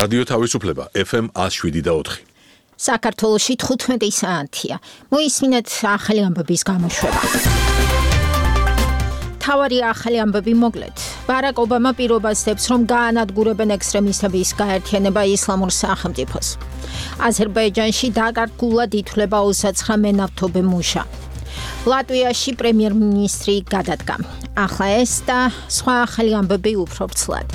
რადიო თავისუფლება FM 107.4. საქართველოში 15 საათია. მოისმინეთ ახალი ამბების გამოშვება. თავარი ახალი ამბები მოგლეთ. ბარაკ ობამა პირობას დებს, რომ გაანადგურებენ ექსტრემისტების გაერთიანება ისლამურ სახელმწიფოს. აზერბაიჯანში დაკარგულად ითვლება 29 მენავთობე მუშა. ლატვიაში პრემიერ-მინისტრი გადადგა. ახლა ეს და სხვა ახალი ამბები უფრო ვრცლად.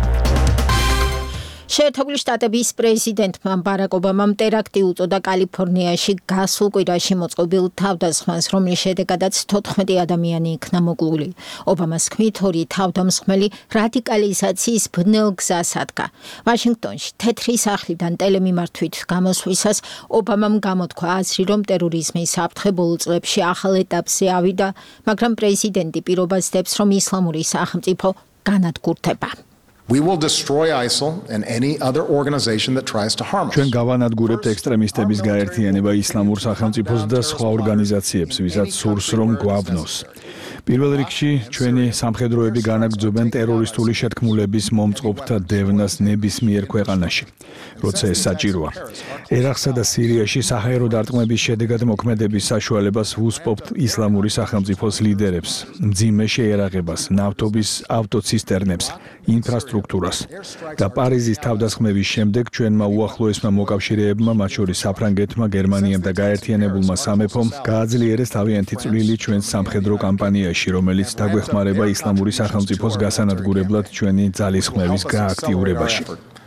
შეერთებული შტატების პრეზიდენტმა ბარაკ ობამამ ტერაქტი უწოდა კალიფორნიაში გასულ კვირაში მოწყობილ თავდასხმას, რომლის შედეგადაც 14 ადამიანი იქნა მოკლული. ობამას თქმით, ორი თავდამსხმელი რადიკალიზაციის ბნელ გზას ადგა. ვაშინგტონში თეთრი სახლიდან ტელემიმართვით გამოსვლისას ობამამ გამოთქვა აზრი, რომ ტერორიზმის საფრთხე ბოლო წლებში ახალ ეტაპზე ავიდა, მაგრამ პრეზიდენტი პირობას დებს, რომ ისლამური სახელმწიფო განადგურდება. We will destroy ISIL and any other organization that tries to harm us. ჩვენ გავანადგურებთ ექსტრემისტების გაერთიანება ისლამურ სახელმწიფოს და სხვა ორგანიზაციებს, ვისაც სურს რომ გვაბნოს. პირველ რიგში ჩვენი სამხედროები განაგრძობენ ტერორისტული შეთქმულების მომწყობთა დევნას ნებისმიერ ქვეყანაში, როცა ეს საჭიროა. ერაყსა და სირიაში საჰაერო დარტყმების შედეგად მოქმედების საშუალებას ვუსპობთ ისლამური სახელმწიფოს ლიდერებს, მძიმე შეერაღებას, ნავთობის ავტოცისტერნებს, ინფრასტრუქტურას. და პარიზის თავდასხმების შემდეგ ჩვენმა უახლოესმა მოკავშირეებმა, მათ შორის საფრანგეთმა, გერმანიამ და გაერთიანებულმა სამეფომ, გააძლიერეს თავიანთი წვლილი ჩვენს სამხედრო კამპანიაში, რომელიც დაგვეხმარება ისლამური სახელმწიფოს გასანადგურებლად ჩვენი ძალისხმევის გააქტიურებაში.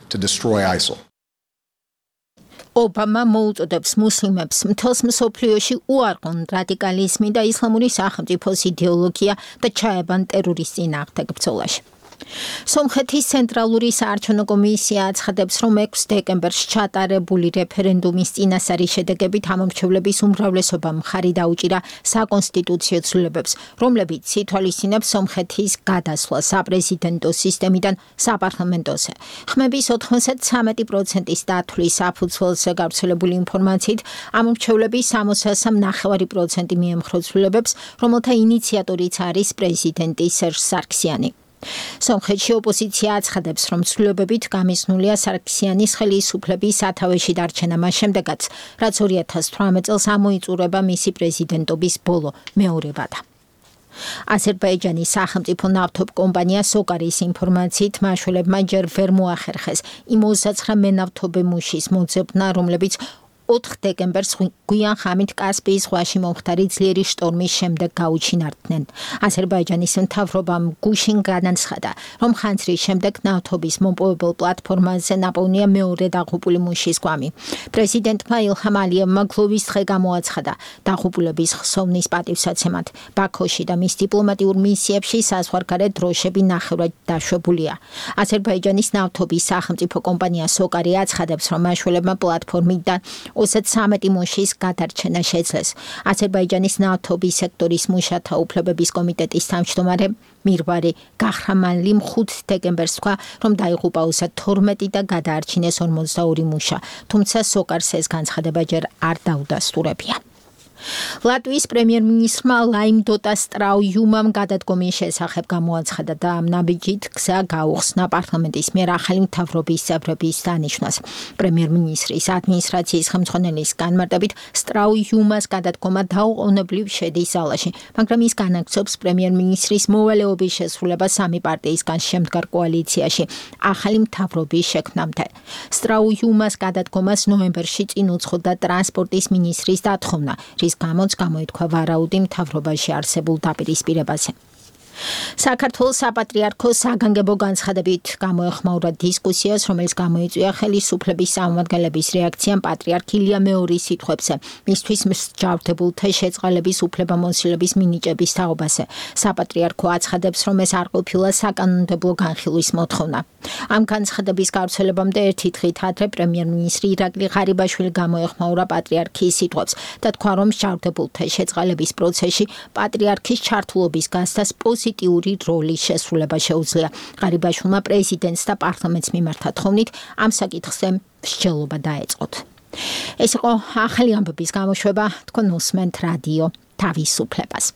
ობამა მოუწოდებს მუსლიმებს მთელს მსოფლიოში უარყონ რადიკალიზმი და ისლამური სახელმწიფოს იდეოლოგია და ჩაებან ტერორის წინააღმდეგ ბრძოლაში. სომხეთის ცენტრალური საარჩევნო კომისია აცხადებს, რომ 6 დეკემბერს ჩატარებული რეფერენდუმის წინასწარი შედეგებით ამომრჩევლების უმრავლესობამ მხარი დაუჭირა საკონსტიტუციო ცვლილებებს, რომლებიც ითვალისწინებს სომხეთის გადასვლას საპრეზიდენტო სისტემიდან საპარლამენტოზე. ხმების 93%-ის დათვლის საფუძველზე გავრცელებული ინფორმაციით, ამომრჩევლები 63.5% მიემხრა ცვლილებებს, რომელთა ინიციატორიც არის პრეზიდენტი სერჟ სარქსიანი. სომხეთში ოპოზიცია აცხადებს, რომ ცვლილებებით გამიზნულია სარქსიანის ხელისუფლების სათავეში დარჩენა მას შემდეგაც, რაც 2018 წელს ამოიწურება მისი პრეზიდენტობის ბოლო მეორე ვადა. აზერბაიჯანის სახელმწიფო ნავთობ კომპანია სოკარის ინფორმაციით მაშველებმა ჯერ ვერ მოახერხეს იმ 29 მენავთობე მუშის მოძებნა, რომლებიც 4 დეკემბერს გვიან ხამით კასპიის ზღვაში მომხდარი ძლიერი შტორმის შემდეგ გაუჩინარდნენ. აზერბაიჯანის მთავრობამ გუშინ განაცხადა, რომ ხანძრის შემდეგ ნავთობის მომპოვებელ პლატფორმაზე ნაპოვნია მეორე დაღუპული მუშის გვამი. პრეზიდენტმა ილჰამ ალიევმა გლოვის დღე გამოაცხადა დაღუპულების ხსოვნის პატივსაცემად. ბაქოში და მის დიპლომატიურ მისიებში საზღვარგარეთ დროშები ნახევრად დაშვებულია. აზერბაიჯანის ნავთობის სახელმწიფო კომპანია სოკარი აცხადებს, რომ მაშველებმა პლატფორმიდან 33 მუშის გადარჩენა შეძლეს. აზერბაიჯანის ნავთობის სექტორის მუშათა უფლებების კომიტეტის თავმჯდომარე მირვარი გახრამანლიმ 5 დეკემბერს თქვა, რომ დაიღუპა 32 და გადაარჩინეს 42 მუშა, თუმცა სოკარს ეს განცხადება ჯერ არ დაუდასტურებია. ლატვიის პრემიერ-მინისტრმა ლაიმ დოტა სტრაუიუმამ გადადგომის შესახებ გამოაცხადა და ამ ნაბიჯით გზა გაუხსნა პარლამენტის მიერ ახალი მთავრობის წევრების დანიშვნას. პრემიერ-მინისტრის ადმინისტრაციის ხელმძღვანელის განმარტებით სტრაუიუმას გადადგომა დაუყოვნებლივ შედის ზალაში, მაგრამ ის განაგრძობს პრემიერ-მინისტრის მოვალეობის შესრულებას სამი პარტიისგან შემდგარ კოალიციაში ახალი მთავრობის შექმნამდე. სტრაუიუმას გადადგომას ნოემბერში წინ უძღოდა ტრანსპორტის მინისტრის დათხოვნა, რის გამოც გამოითქვა ვარაუდი მთავრობაში არსებულ დაპირისპირებაზე. საქართველოს საპატრიარქო საგანგებო განცხადებით გამოეხმაურა დისკუსიას, რომელიც გამოიწვია ხელისუფლების წარმომადგენლების რეაქციამ პატრიარქ ილია მეორის სიტყვებზე, მისთვის მსჯავრდებულთა შეწყალების უფლებამოსილების მინიჭების თაობაზე. საპატრიარქო აცხადებს, რომ ეს არ ყოფილა საკანონმდებლო განხილვის მოთხოვნა. ამ განცხადების გავრცელებამდე ერთი დღით ადრე პრემიერ-მინისტრი ირაკლი ღარიბაშვილი გამოეხმაურა პატრიარქის სიტყვებს და თქვა, რომ მსჯავრდებულთა შეწყალების პროცესში პატრიარქის ჩართულობის გასცდას პოზიტიური როლის შესრულება შეუძლია. ღარიბაშვილმა პრეზიდენტს და პარლამენტს მიმართა თხოვნით ამ საკითხზე მსჯელობა დაეწყოთ. ეს იყო ახალი ამბების გამოშვება, თქვენ უსმენთ რადიო თავისუფლებას.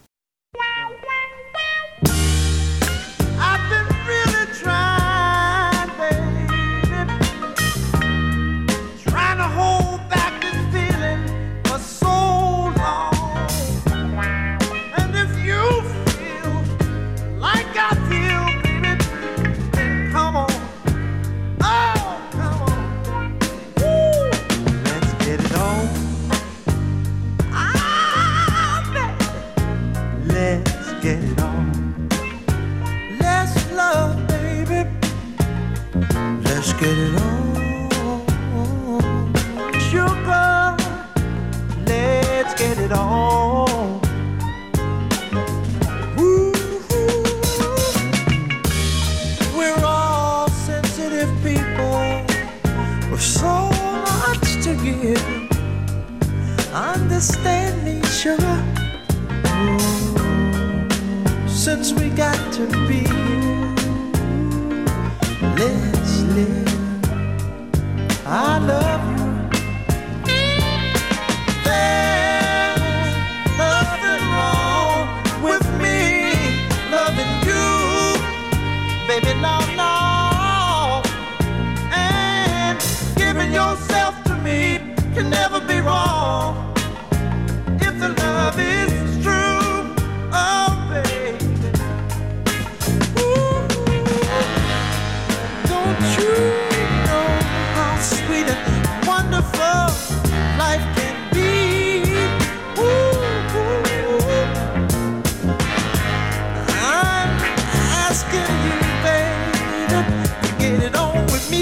get it on. Let's love, baby. Let's get it on. Sugar, let's get it on. We're all sensitive people with so much to give. Understand me, sugar. Since we got to be, let's live. I love you. There's nothing wrong with me loving you, baby, no. And giving yourself to me can never be wrong if the love is true. Oh, baby. Ooh. Don't you know how sweet and wonderful life can be? Ooh. I'm asking you, baby, to get it on with me.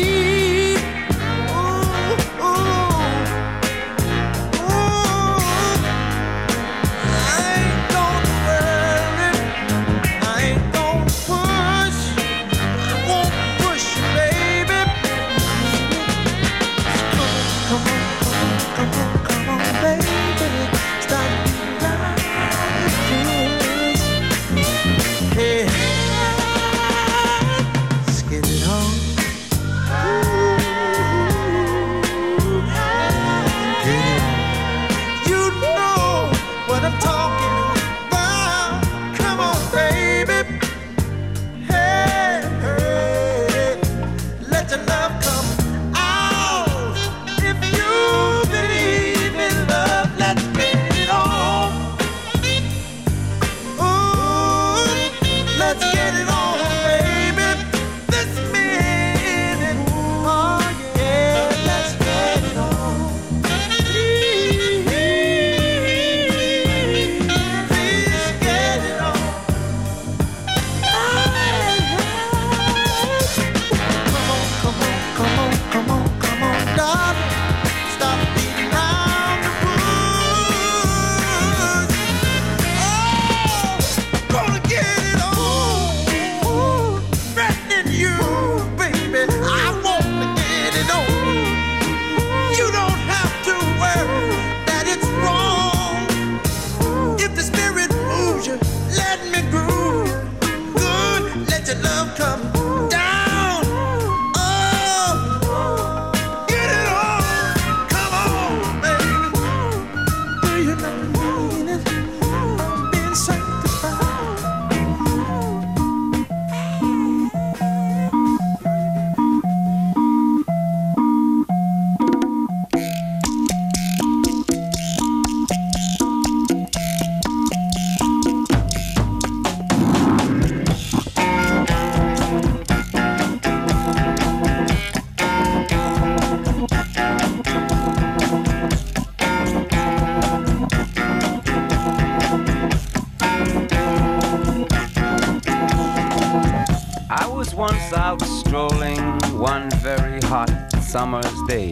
Once out strolling one very hot summer's day,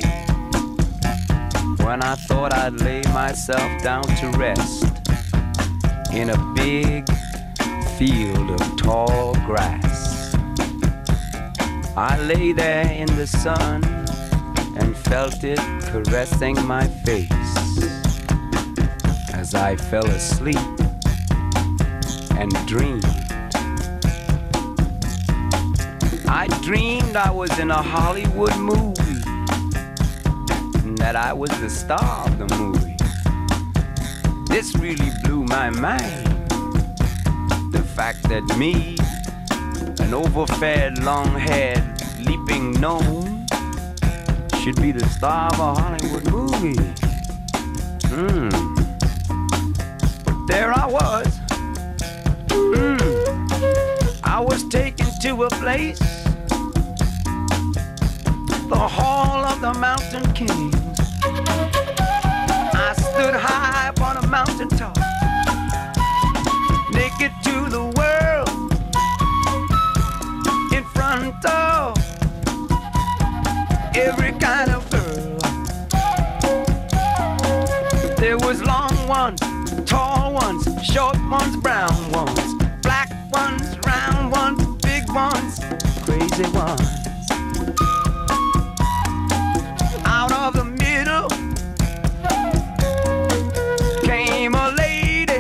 when I thought I'd lay myself down to rest in a big field of tall grass. I lay there in the sun and felt it caressing my face as I fell asleep and dreamed. I dreamed I was in a Hollywood movie, and that I was the star of the movie. This really blew my mind. The fact that me, an overfed, long-haired, leaping gnome, should be the star of a Hollywood movie. But there I was. I was taken to a place, the Hall of the Mountain Kings. I stood high upon a mountaintop, naked to ones, brown ones, black ones, round ones, big ones, crazy ones. Out of the middle came a lady.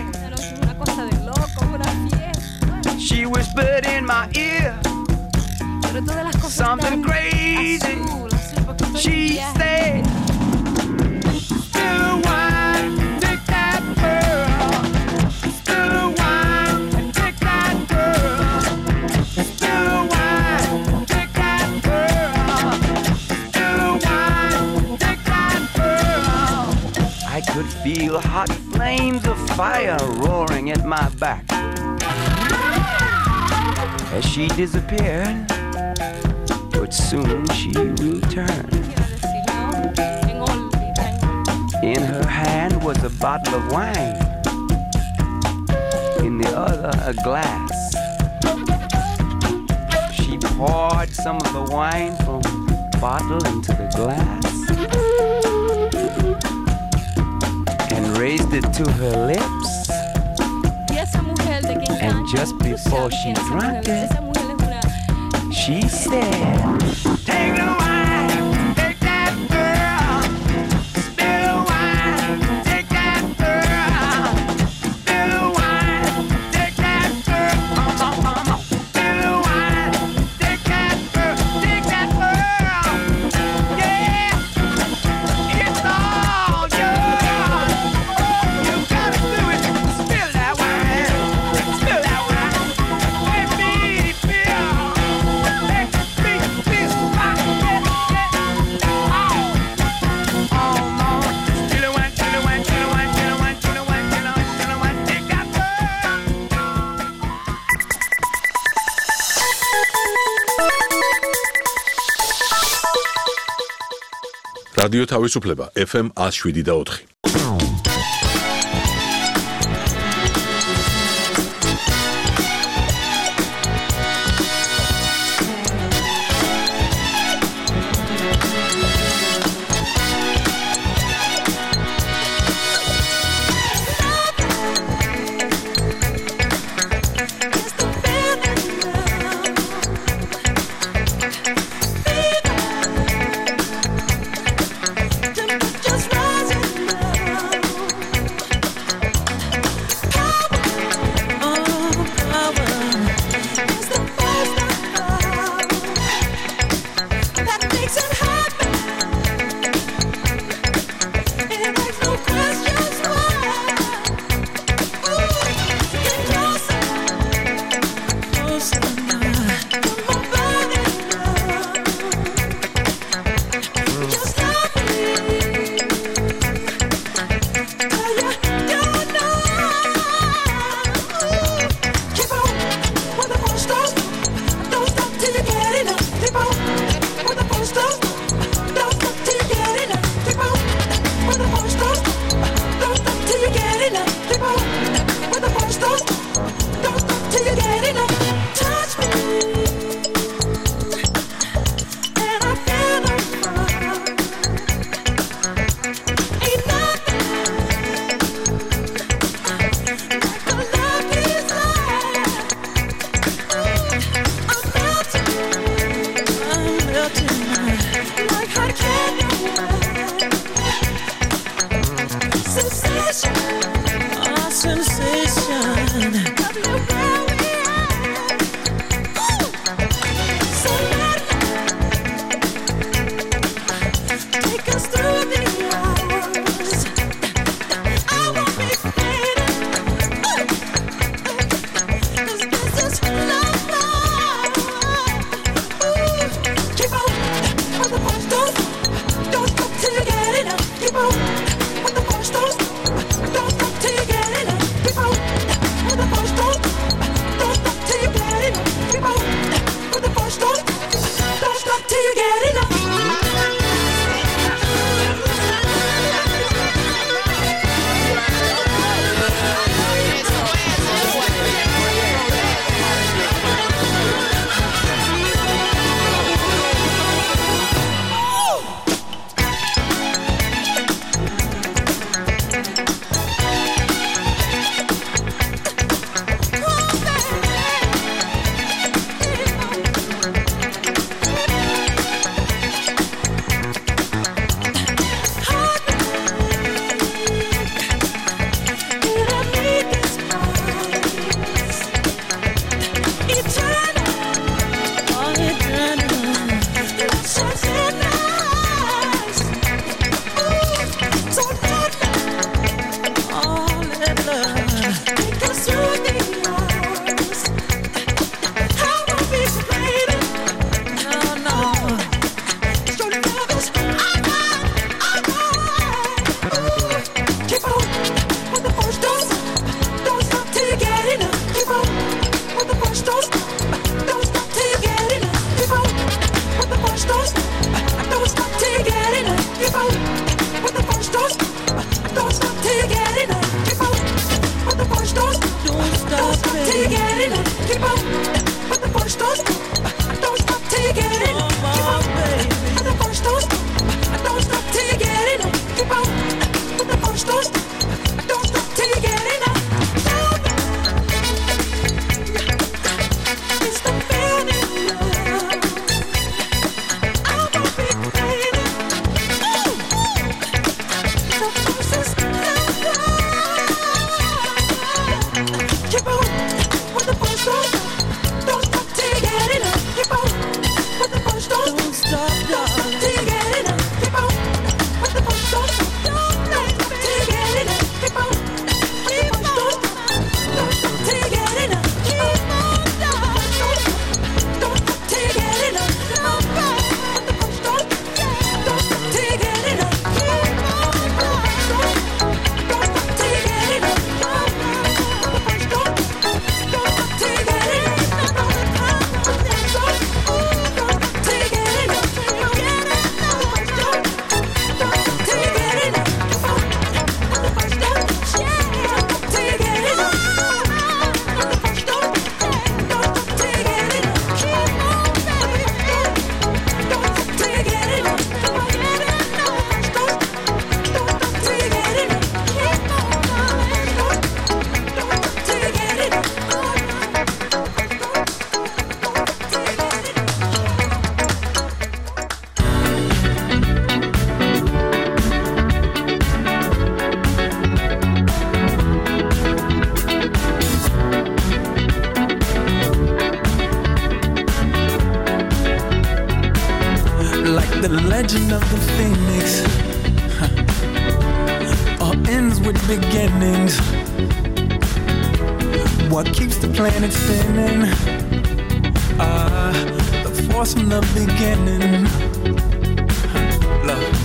She whispered in my ear something crazy. She said, still wine, take that girl. Still wine, take that girl. Still wine, take that girl. Still wine, take that girl. I could feel hot flames of fire roaring at my back. As she disappeared, but soon she returned. In her hand was a bottle of wine, in the other a glass. She poured some of the wine from the bottle into the glass and raised it to her lips. And just before she drank it, she said, take the wine, take that girl. Spill the wine, take that girl. Spill the wine, take that girl. Spill the wine, take that girl. Take that girl. Yeah, it's all yours. You gotta do it. Spill that wine. Spill that wine. Let me feel. Let me feel my head. Oh, mama. Spill the wine, spill the wine, spill the wine, spill the wine, spill the wine, spill the wine, spill the wine. Take that girl. რადიო თავისუფლება FM 107.4. Just rising now. till you get enough. Keep on, but the push don't stop. Don't stop till you get enough. Keep on, but the push don't stop. Don't stop till you get enough. Keep on, but the push don't stop. Don't stop till you get enough. It's the feeling love. I won't be complaining. The process love. Keep on, with the push don't stop. Don't stop till you get enough. Keep on, with the push don't stop. Don't stop till you get enough. Keep on, with the push don't stop. Don't stop till you get enough. Keep on, with the push don't stop. Don't stop till you get enough. Keep on, don't stop till you get enough. Keep on, with the push don't stop. Don't stop till you get enough. Keep on, don't stop till you get enough. The push don't stop. Don't stop till you get enough. Like the legend of the phoenix, all ends with beginnings. What keeps the planet spinning? The force from the beginning. Love.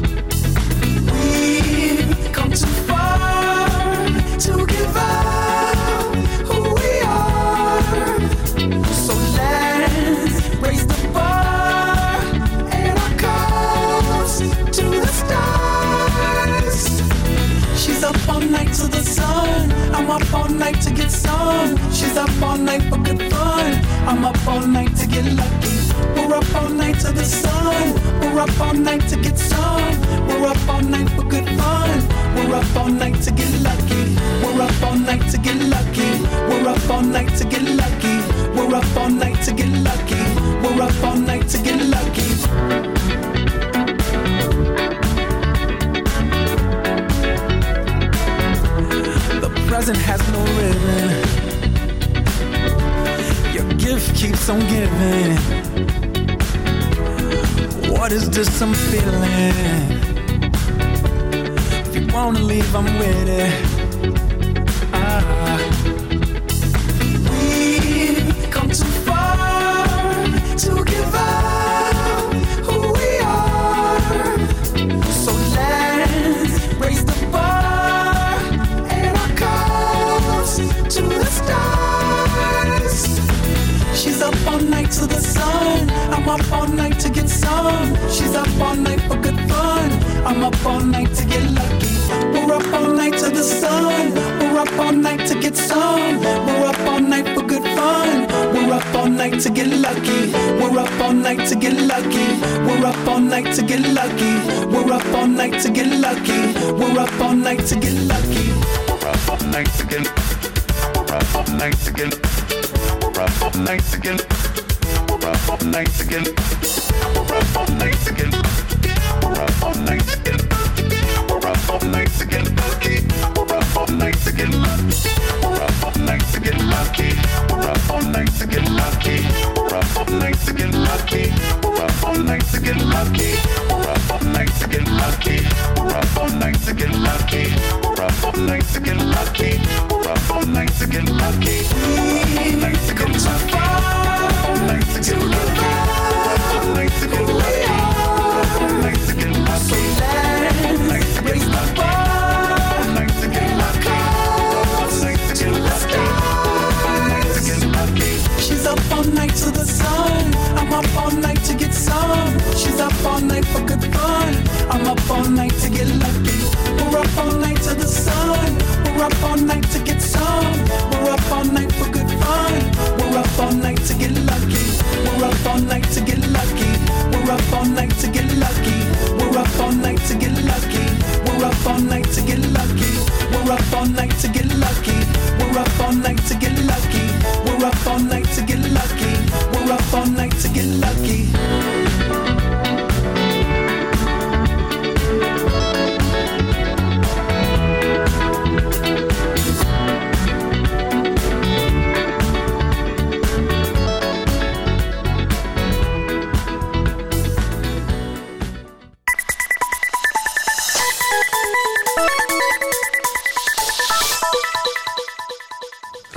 We've come too far to give up who we are. So let's raise the bar and our cups to the stars. She's up all night to the sun. I'm up all night to get some. She's up all night for good fun. I'm up all night to get lucky. We're up all night to the sun. We're up all night to get some. We're up all night for good fun. We're up all night to get lucky. We're up all night to get lucky. We're up all night to get lucky. We're up all night to get lucky. We're up all night to get lucky. The present has no ribbon. Your gift keeps on giving. What is this I'm feeling? If you wanna leave, I'm with it. We've come too far to give up who we are. So let's raise the bar and our cups to the stars. She's up all night to the sun. I'm up all night to get some. She's up all night for good fun. I'm up all night to get lucky. We're up all night to the sun. We're up all night to get some. We're up all night for good fun. We're up all night to get lucky. We're up all night to get lucky. We're up all night to get lucky. We're up all night to get lucky. We're up all night to get lucky. We're up all night to get. We're up all night to get. We're up all night to get. We're up all night to get. We're up all night to get. We're up all night to get. We're up all night to get lucky. We're up all night to get lucky. We're up all night to get lucky. We're up all night to get lucky. We're up all night to get lucky. We're up all night to get lucky. We're up all night to get lucky. We're up all night to get lucky. We're up all night to get lucky. We're up all night to get lucky. We're up all night to get lucky. All night to get lucky. All night to get lucky. All night to get lucky. All night to get lucky. All night to get lucky. All night to get lucky. All night to get lucky. She's up all night to the sun. I'm up all night to get some. She's up all night for good fun. I'm up all night to get lucky. We're up all night to the sun. We're up all night to get some. We're up all night for good fun.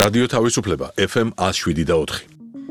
რადიო თავისუფლება FM 107.4.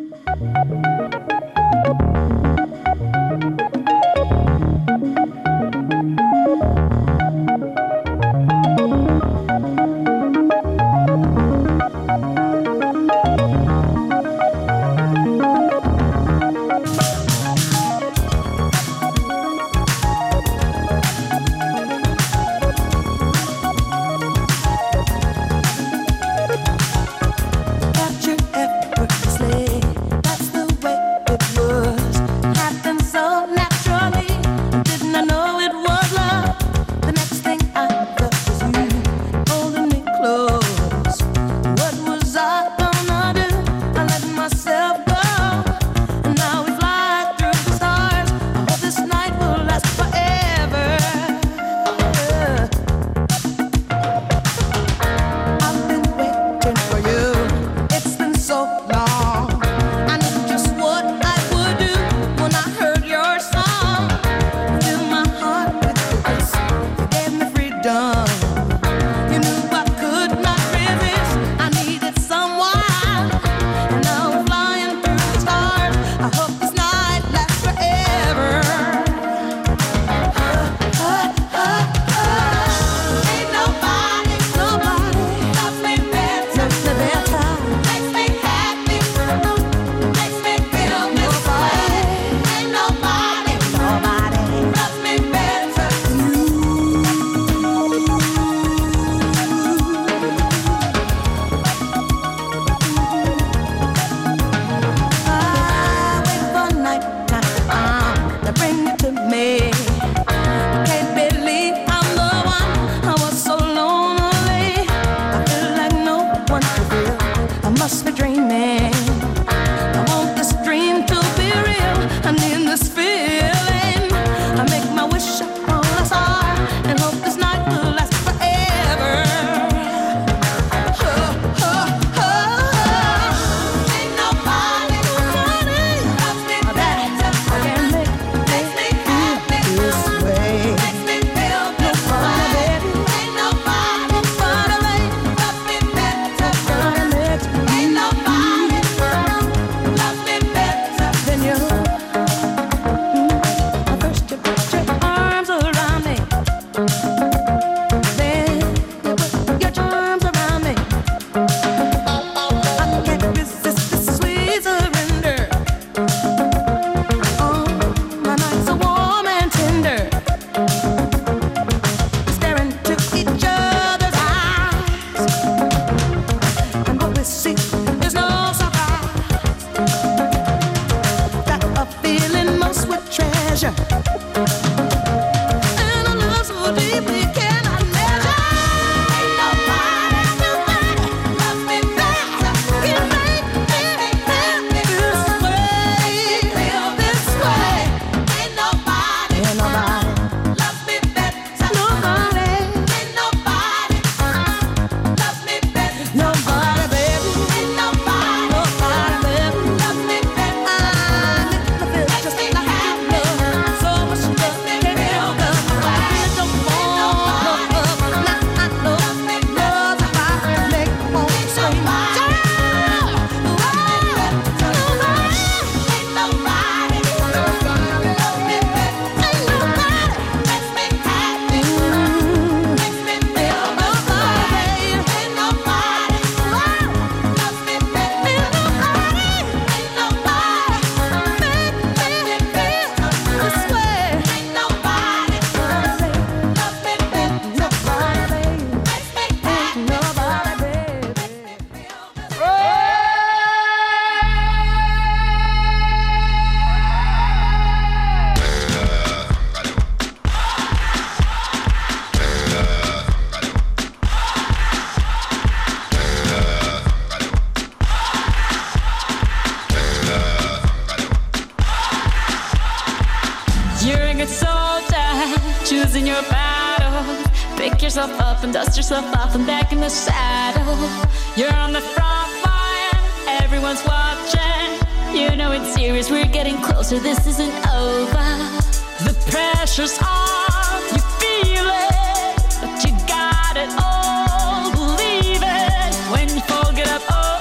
choosing your battle. Pick yourself up and dust yourself off and back in the saddle. You're on the front line, everyone's watching. You know it's serious, we're getting closer, this isn't over. The pressure's on, you feel it, but you got it all, believe it. When you fall, get up, oh.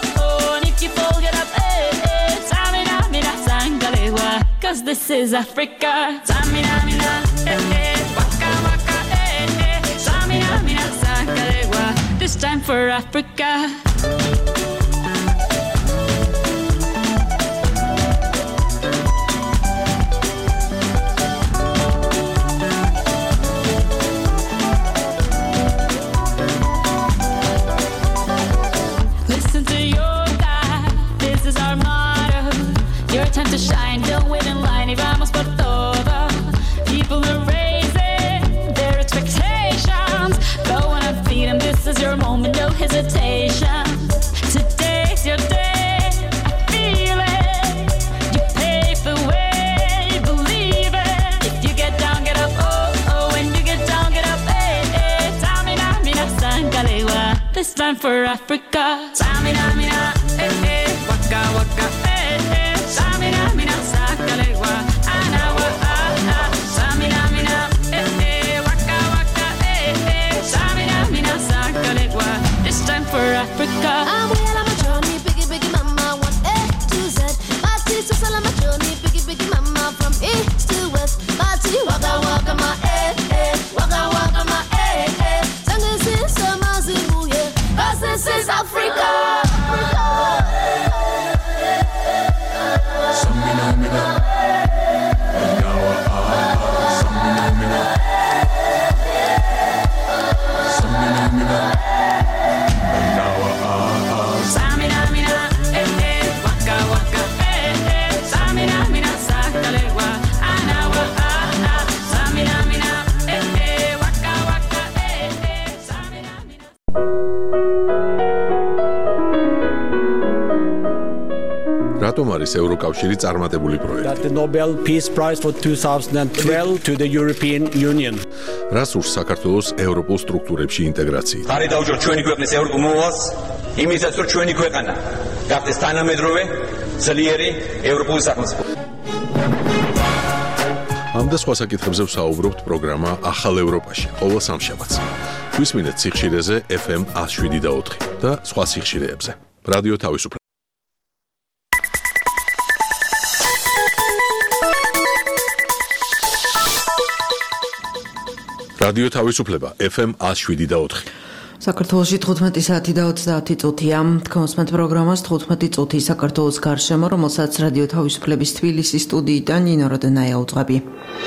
this is Africa. Samina, mina, waka, waka, Samina, mina, sakalewa. This time for Africa. Listen to your God, this is our motto. Your time to shine, don't wait in line. Y vamos por todo. People are raising their expectations. Go on and feed them, this is your moment, no hesitation. Today's your day, I feel it. You pave the way, believe it. If you get down, get up, oh, oh. When you get down, get up, hey, hey. Samina, mina, sangalewa. This time for Africa. Samina, mina, waka, waka, Samina, mina, sangalewa. Anawa, Samina, mina, waka, waka, Samina, mina, sangalewa. This time for Africa. I'm well on my journey, biggie, biggie, mama, 1 A to Z. My teeth are on my journey, biggie, biggie, mama, from east to west. My teeth, waka, waka, my waka, waka, my Sangin' since Mazimu, yeah. 'Cause this is Africa. Samina, mina, Nawa, Samina, mina, Samina, mina, Nawa, Samina, mina, waka, waka, Samina, mina, sakalewa. Anawa, Samina, mina, waka, waka, Samina, mina. რატომ არის ევროკავშირი წარმატებული პროექტი? That the Nobel Peace Prize for 2012 to the European Union. რას ურს საქართველოს ევროპულ სტრუქტურებში ინტეგრაციით? ხარი დაუჯეროთ ჩვენი ქვეყნის ევროპულ მოვალს, იმისაც რომ ჩვენი ქვეყანა გახდეს თანამედროვე, ძლიერი ევროპული სახელმწიფო. ამ და სხვა საკითხებზე ვსაუბრობთ პროგრამა ახალ ევროპაში, ყოველ სამშაბათს. გვისმინეთ სიხშირეზე FM 107.4 და სხვა სიხშირეებზე. რადიო თავისუფლება. რადიო თავისუფლება FM 107.4. საქართველოში 15 საათი და 30 წუთია. თქვენს პროგრამას 15 წუთი საქართველოს გარშემო, რომელსაც რადიო თავისუფლების თბილისის სტუდიიდან ნინო როდენაია უძღვები.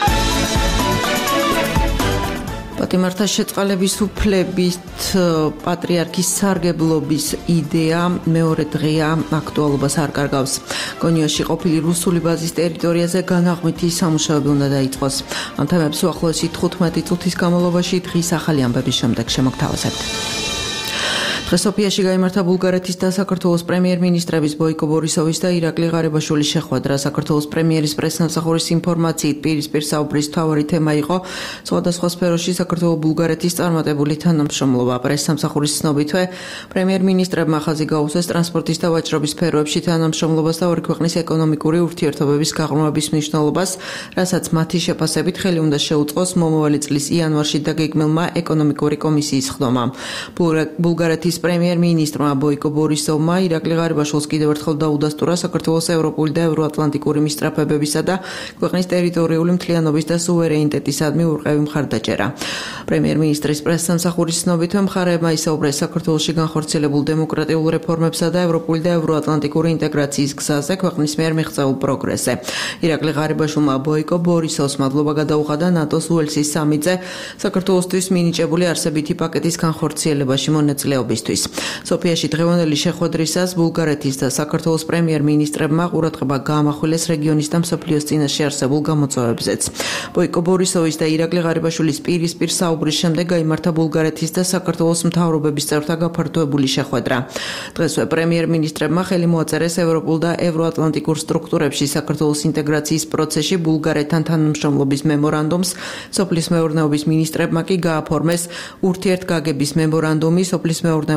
პატიმართა შეწყალების უფლებით პატრიარქის სარგებლობის იდეა მეორე დღეა აქტუალობას არ კარგავს. გონიოში ყოფილი რუსული ბაზის ტერიტორიაზე განაღმითი სამუშაოები უნდა დაიწყოს. ამ თემებს უახლოესი 15 წუთის განმავლობაში დღის ახალი ამბების შემდეგ შემოგთავაზებთ. დღეს სოფიაში გაიმართა ბულგარეთის და საქართველოს პრემიერ-მინისტრების ბოიკო ბორისოვის და ირაკლი ღარიბაშვილის შეხვედრა. საქართველოს პრემიერის პრესსამსახურის ინფორმაციით პირისპირ საუბრის მთავარი თემა იყო სხვადასხვა სფეროში საქართველო-ბულგარეთის წარმატებული თანამშრომლობა. პრესსამსახურის ცნობითვე პრემიერ-მინისტრებმა ხაზი გაუსვეს ტრანსპორტის და ვაჭრობის სფეროებში თანამშრომლობას და ორი ქვეყნის ეკონომიკური ურთიერთობების გაღრმავების მნიშვნელობას, რასაც მათი შეფასებით ხელი უნდა შეუწყოს მომავალი წლის იანვარში დაგეგმილმა ეკონომიკური კომისიის ხდომა. ბულგარეთის პრემიერ-მინისტრმა ბოიკო ბორისოვმა ირაკლი ღარიბაშვილს კიდევ ერთხელ დაუდასტურა საქართველოს ევროპული და ევროატლანტიკური მისწრაფებებისა და ქვეყნის ტერიტორიული მთლიანობის და სუვერენიტეტისადმი ურყევი მხარდაჭერა. პრემიერ-მინისტრის პრესსამსახურის ცნობითვე მხარეებმა ისაუბრეს საქართველოში განხორციელებულ დემოკრატიულ რეფორმებსა და ევროპული და ევროატლანტიკური ინტეგრაციის გზაზე ქვეყნის მიერ მიღწეულ პროგრესზე. ირაკლი ღარიბაშვილმა ბოიკო ბორისოვს მადლობა გადაუხადა ნატოს უელსის სამიტზე საქართველოსთვის მინიჭებული არსებითი პაკეტის განხორციელებაში მონაწილეობისთვის. სოფიაში დღევანდელი შეხვედრისას ბულგარეთის და საქართველოს პრემიერ-მინისტრებმა ყურადღება გაამახვილეს რეგიონის და მსოფლიოს წინაშე არსებულ გამოწვევებზეც. ბოიკო ბორისოვის და ირაკლი ღარიბაშვილის პირისპირ საუბრის შემდეგ გაიმართა ბულგარეთის და საქართველოს მთავრობების წევრთა გაფართოებული შეხვედრა. დღესვე პრემიერ-მინისტრებმა ხელი მოაწერეს ევროპულ და ევროატლანტიკურ სტრუქტურებში საქართველოს ინტეგრაციის პროცესში ბულგარეთთან თანამშრომლობის მემორანდუმს, სოფლის მეურნეობის მინისტრებმა კი გააფორმეს ურთიერთგაგების მემორანდუმი სოფლის მეურნეობის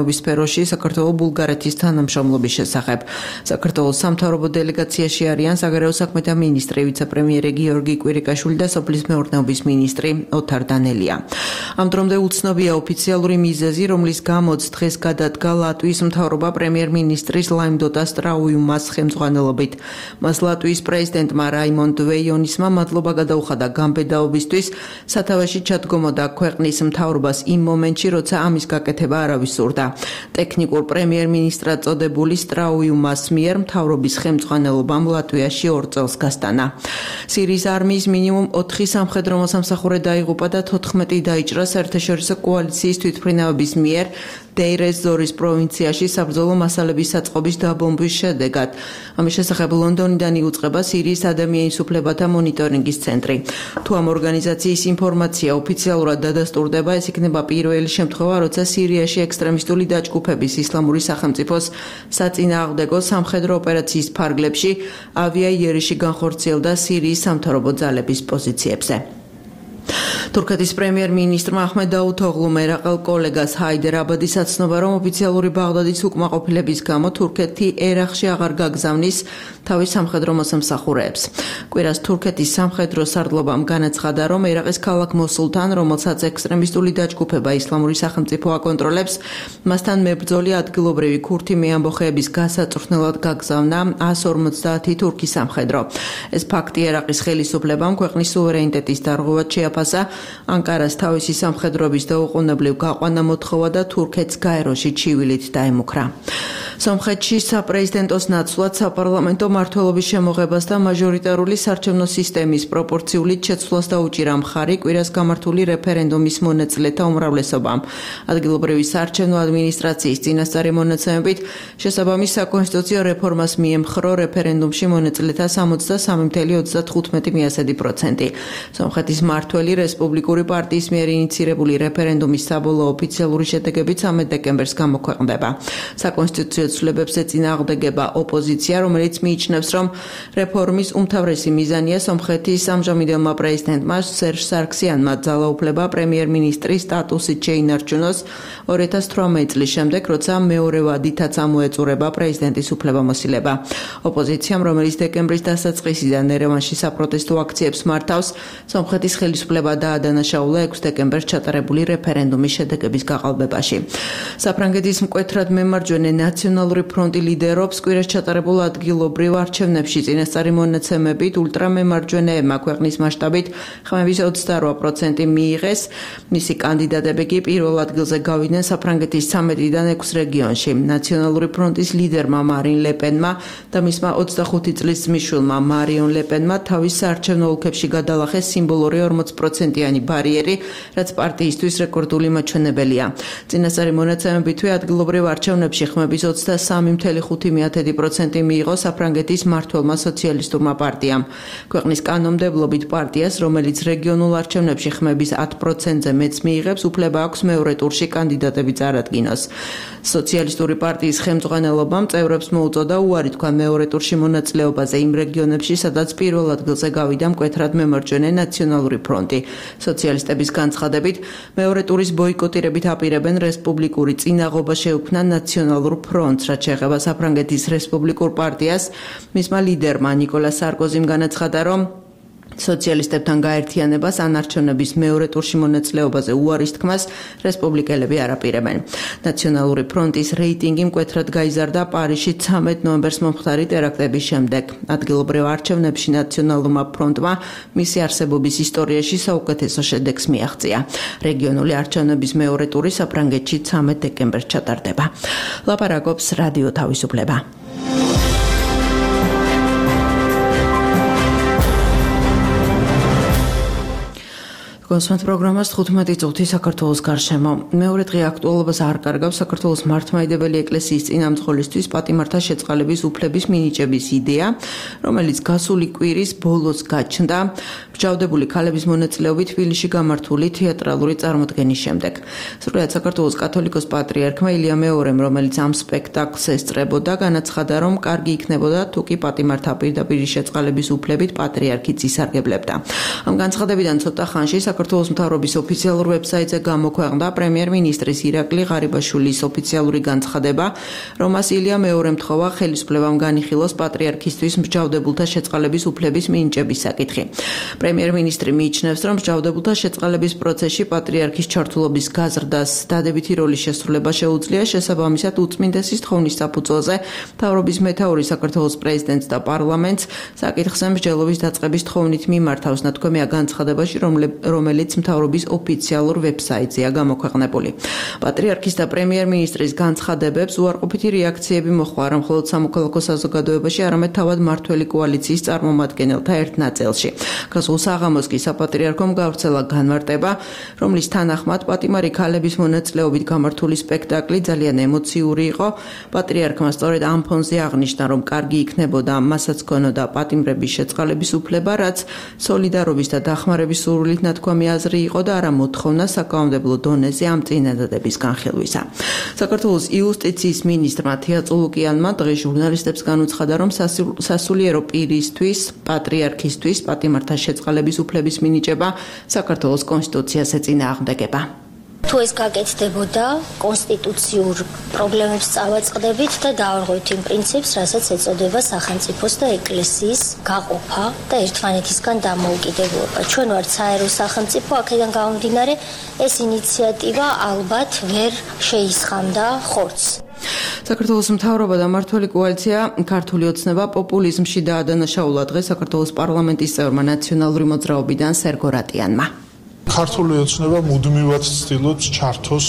მეურნეობის სფეროში საქართველო-ბულგარეთის თანამშრომლობის შესახებ. საქართველოს სამთავრობო დელეგაციაში არიან საგარეო საქმეთა მინისტრი, ვიცე-პრემიერი გიორგი კვირიკაშვილი და სოფლის მეურნეობის მინისტრი ოთარ დანელია. ამ დრომდე უცნობია ოფიციალური მიზეზი, რომლის გამოც დღეს გადადგა ლატვიის მთავრობა პრემიერ-მინისტრის ლაიმდოტა სტრაუიუმას ხელმძღვანელობით. მას ლატვიის პრეზიდენტმა რაიმონდ ვეიონისმა მადლობა გადაუხადა გამბედაობისთვის, სათავეში ჩადგომოდა ქვეყნის მთავრობას იმ მომენტში, როცა ამის გაკეთება არავის სურდა. ტექნიკურ პრემიერ-მინისტრად წოდებული სტრაუიუმას მიერ მთავრობის ხელმძღვანელობამ ლატვიაში 2 წელს გასტანა. სირიის არმიის მინიმუმ 4 სამხედრო მოსამსახურე დაიღუპა და 14 დაიჭრა საერთაშორისო კოალიციის თვითმფრინავების მიერ დეირ-ეს ზორის პროვინციაში საბრძოლო მასალების საწყობის დაბომბვის შედეგად. ამის შესახებ ლონდონიდან იუწყება სირიის ადამიანის უფლებათა მონიტორინგის ცენტრი. თუ ამ ორგანიზაციის ინფორმაცია ოფიციალურად დადასტურდება, ეს იქნება პირველი შემთხვევა, როცა სირიაში ექსტრემისტული დაჯგუფების ისლამური სახელმწიფოს საწინააღმდეგო სამხედრო ოპერაციის ფარგლებში ავიაიერიში განხორციელდა სირიის სამთავრობო ძალების პოზიციებზე. თურქეთის პრემიერ-მინისტრმა აჰმედ დაუთოღლუმ ერაყელ კოლეგას ჰაიდერ აბადის აცნობა, რომ ოფიციალური ბაღდადის უკმაყოფილების გამო თურქეთი ერაყში აღარ გაგზავნის თავის სამხედრო მოსამსახურეებს. კვირას თურქეთის სამხედრო სარდლობამ განაცხადა, რომ ერაყის ქალაქ მოსულთან, რომელსაც ექსტრემისტული დაჯგუფება ისლამური სახელმწიფო აკონტროლებს, მასთან მებრძოლი ადგილობრივი ქურთი მეამბოხეების გასაწვრთნელად გაგზავნა 150 თურქი სამხედრო. ეს ფაქტი ერაყის ხელისუფლებამ ქვეყნის სუვერენიტეტის დარღვევად შეაფასა. ანკარას თავისი სამხედროების დაუყოვნებლივ გაყვანა მოთხოვა და თურქეთს გაეროში ჩივილით დაემუქრა. სომხეთში საპრეზიდენტოს ნაცვლად საპარლამენტო მმართველობის შემოღებას და მაჟორიტარული საარჩევნო სისტემის პროპორციული შეცვლას დაუჭირა მხარი კვირას გამართული რეფერენდუმის მონაწილეთა უმრავლესობამ. ადგილობრივი საარჩევნო ადმინისტრაციის წინასწარი მონაცემებით შესაბამის საკონსტიტუციო რეფორმას მიემხრო რეფერენდუმში მონაწილეთა 63.35%. სომხეთის მმართველი რესპუბლიკური პარტიის მიერ ინიცირებული რეფერენდუმის საბოლოო ოფიციალური შედეგები 13 დეკემბერს გამოქვეყნდება. საკონსტიტუციო ცვლილებებს ეწინააღმდეგება ოპოზიცია, რომელიც მიიჩნევს, რომ რეფორმის უმთავრესი მიზანია სომხეთის ამჟამინდელმა პრეზიდენტმა სერჟ სარქსიანმა ძალაუფლება პრემიერ-მინისტრის სტატუსით შეინარჩუნოს 2018 წლის შემდეგ, როცა მეორე ვადითაც ამოეწურება პრეზიდენტის უფლებამოსილება. ოპოზიციამ, რომელიც დეკემბრის დასაწყისიდან ერევანში საპროტესტო აქციებს მართავს, სომხეთის ხელისუფლება დაადანაშაულა 6 დეკემბერს ჩატარებული რეფერენდუმის შედეგების გაყალბებაში. საფრანგეთის მკვეთრად მემარჯვენე ნაციონალური ფრონტი ლიდერობს კვირას ჩატარებულ ადგილობრივ არჩევნებში. წინასწარი მონაცემებით ულტრამემარჯვენეებმა ქვეყნის მასშტაბით ხმების 28% მიიღეს. მისი კანდიდატები კი პირველ ადგილზე გავიდნენ საფრანგეთის 13-დან 6 რეგიონში. ნაციონალური ფრონტის ლიდერმა მარინ ლეპენმა და მისმა 25 წლის ძმისშვილმა მარიონ ლეპენმა თავის საარჩევნო ოლქებში გადალახეს სიმბოლური 40%-იანი ბარიერი, რაც პარტიისთვის რეკორდული მაჩვენებელია. წინასწარი მონაცემებითვე ადგილობრივ არჩევნებში ხმების 23.5% მიიღო საფრანგეთის მმართველმა სოციალისტურმა პარტიამ. ქვეყნის კანონმდებლობით პარტიას, რომელიც რეგიონულ არჩევნებში ხმების 10%-ზე მეც მიიღებს, უფლება აქვს მეორე ტურში კანდიდატები წარადგინოს. სოციალისტური პარტიის ხელმძღვანელობამ წევრებს მოუწოდა უარი თქვა მეორე ტურში მონაწილეობაზე იმ რეგიონებში, სადაც პირველ ადგილზე გავიდა მკვეთრად მემარჯვენე ნაციონალური ფრონტი. სოციალისტების განცხადებით, მეორე ტურის ბოიკოტირებით აპირებენ რესპუბლიკური წინაღობა შეუქმნა ნაციონალურ ფრონტს, რაც შეეხება საფრანგეთის რესპუბლიკურ პარტიას. მისმა ლიდერმა ნიკოლა სარკოზიმ განაცხადა, რომ სოციალისტებთან გაერთიანებას ან არჩევნების მეორე ტურში მონაწილეობაზე უარის თქმას რესპუბლიკელები არ აპირებენ. ნაციონალური ფრონტის რეიტინგი მკვეთრად გაიზარდა პარიზში 13 ნოემბერს მომხდარი ტერაქტების შემდეგ. ადგილობრივ არჩევნებში ნაციონალურმა ფრონტმა მისი არსებობის ისტორიაში საუკეთესო შედეგს მიაღწია. რეგიონული არჩევნების მეორე ტური საფრანგეთში 13 დეკემბერს ჩატარდება. ლაპარაკობს რადიო თავისუფლება. კონსულტანტ პროგრამას 15 წუთი საქართველოს გარშემო. მეორე დღე აქტუალობას არ კარგავს საქართველოს მართლმადიდებელი ეკლესიის წინამძღოლისთვის პატიმართა შეწყალების უფლების მინიჭების იდეა, რომელიც გასული კვირის ბოლოს გაჩნდა მსჯავრდებული ქალების მონაწილეობით თბილისში გამართული თეატრალური წარმოდგენის შემდეგ. სრულად საქართველოს კათოლიკოს პატრიარქმა ილია მეორემ, რომელიც ამ სპექტაკლს ესწრებოდა, განაცხადა, რომ კარგი იქნებოდა თუ კი პატიმართა პირდაპირ შეწყალების უფლებით პატრიარქიც ისარგებლებდა. ამ განცხადებიდან ცოტა ხანში საქართველოს მთავრობის ოფიციალურ ვებსაიტზე გამოქვეყნდა პრემიერ-მინისტრის ირაკლი ღარიბაშვილის ოფიციალური განცხადება, რომას ილია მეორე მთხოვა ხელისუფლებამ განიხილოს პატრიარქისთვის მსჯავრდებულთა შეწყალების უფლების მინიჭების საკითხი. პრემიერ-მინისტრი მიიჩნევს, რომ მსჯავრდებულთა შეწყალების პროცესში პატრიარქის ჩართულობის გაზრდას დადებითი როლის შესრულება შეუძლია, შესაბამისად უწმინდესის თხოვნის საფუძველზე მთავრობის მეთაური საქართველოს პრეზიდენტს და პარლამენტს საკითხზე მსჯელობის დაწყების თხოვნით მიმართავს, ნათქვამია განცხადებაში, რომელიც მთავრობის ოფიციალურ ვებსაიტზეა გამოქვეყნებული. პატრიარქის და პრემიერ-მინისტრის განცხადებებს უარყოფითი რეაქციები მოჰყვა არა მხოლოდ სამოქალაქო საზოგადოებაში, არამედ თავად მმართველი კოალიციის წარმომადგენელთა ერთ ნაწილში. გასულ საღამოს კი საპატრიარქომ გავრცელა განმარტება, რომლის თანახმად პატიმარი ქალების მონაწილეობით გამართული სპექტაკლი ძალიან ემოციური იყო. პატრიარქმა სწორედ ამ ფონზე აღნიშნა, რომ კარგი იქნებოდა მასაც ქონოდა პატიმრების შეწყალების უფლება, რაც სოლიდარობის და დახმარების სურვილით ნათქვამი აზრი იყო და არა მოთხოვნა საკანონმდებლო დონეზე ამ წინადადების განხილვისა. საქართველოს იუსტიციის მინისტრმა თია წულუკიანმა დღეს ჟურნალისტებს განუცხადა, რომ სასულიერო პირისთვის, პატრიარქისთვის პატიმართა შეწყალების უფლების მინიჭება საქართველოს კონსტიტუციას ეწინააღმდეგება. თუ ეს გაკეთდებოდა, კონსტიტუციურ პრობლემებს წავაწყდებით და დავარღვევთ იმ პრინციპს, რასაც ეწოდება სახელმწიფოს და ეკლესიის გაყოფა და ერთმანეთისგან დამოუკიდებლობა. ჩვენ ვართ საერო სახელმწიფო, აქედან გამომდინარე, ეს ინიციატივა ალბათ ვერ შეისხამდა ხორცს. საქართველოს მთავრობა და მმართველი კოალიცია ქართული ოცნება პოპულიზმში დაადანაშაულა დღეს საქართველოს პარლამენტის წევრმა ნაციონალური მოძრაობიდან სერგო რატიანმა. ქართული ოცნება მუდმივად ცდილობს ჩართოს